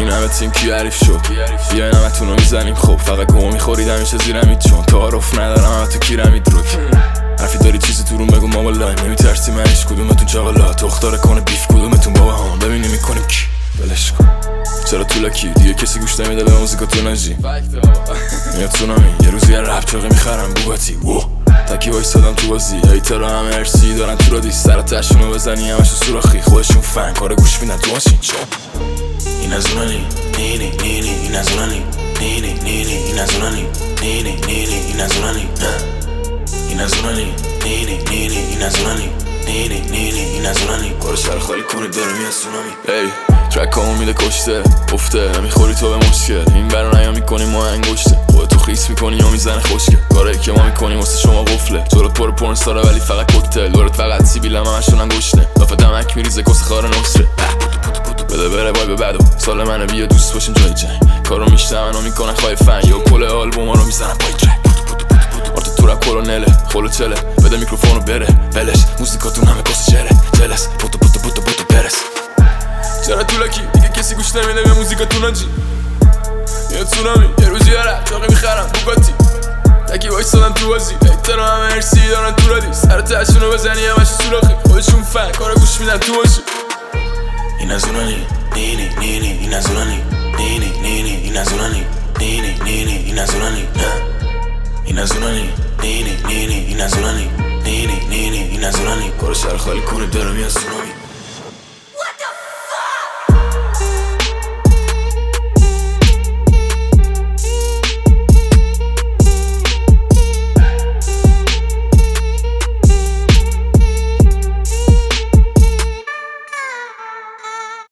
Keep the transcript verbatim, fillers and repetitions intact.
این همه تیم کی حریف شد بیاین همه تونو میزنیم خب فقط گوه میخورید همیشه زیرمید چون تعارف ندارم همه تو کیرمید روک حرفی داری چیزی تو روم بگو ما والله نمیترسی من هیچ کدومتون چاقلا تختاره کنه بیف کدومتون بابا هم ببینیم میکنیم کی بلش کن چرا طولکی دیگه کسی گوش نمیده به موزیکاتون نجی میاد سونامی یه روز یه رپ چاقه میخرم بوگاتی وو تکی وایسادم تو بازی هیترا همه ارسی دارن تو رادی سر تشونو بزنی همشو سوراخی خودشون فن کار گوش میدن تو ماشین چون این از اونانی نینی نینی این از اونانی نینی نینی این از اونانی نینی نینی این از اونانی این از اونانی نینی نینی این از اونانی نینی نینی این از اونانی کار شهر خالی کنید داره میاد سونامی ای ترک همون میده کشته افته نمیخوری تو به مشکل این برا نیا میکنی ما انگشته خودتو خیس میکنی یا میزنه خوشگل کارایی که ما میکنیم واسه شما قفله جلوت پر پرنستاره ولی فقط کوکتل دورت فقط سیبیل هم همشون انگشته لافه دمک میریزه کس خار نصره بده بره وای به بدو سال منو بیا دوست باشیم جای جنگ کارو میشتمن و میکنن خواهی فن یا کل آلبوم ها رو میزنن پای ترک آرت تو رپ کلونله خلو چله بده میکروفونو بره ولش موزیکاتون همه کس چره جلس بوتو بوتو بوتو بوتو برس چرا طولکی دیگه کسی گوش نمیده به موزیکاتون آجی میاد سونامی یه روزی یه رپ چاقه میخرم بوگاتی تکی وایسادم تو بازی هیترا همه ارسی دارن تو رادی سر تشونو بزنی همشو سوراخی خودشون فن کارا گوش میدن تو باشی این از اونانی نینی نینی این از اونانی نینی نینی این از اونانی نینی نینی این از اونانی این از اونانی نینی نینی این از اونانی نینی نینی این از اونانی کار شهر خالی کنه داره میاد سونامی